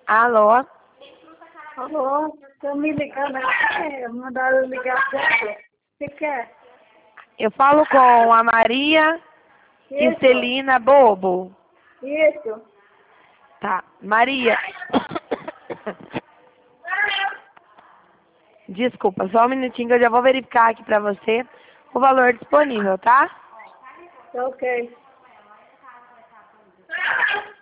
Alô? Alô, estão me ligando aqui, mandaram ligar pra você. O que quer? Eu falo com a Maria Isso, Celina Bobo. isso. Tá. Maria. Desculpa, só um minutinho que eu já vou verificar aqui pra você o valor disponível, tá? Ok.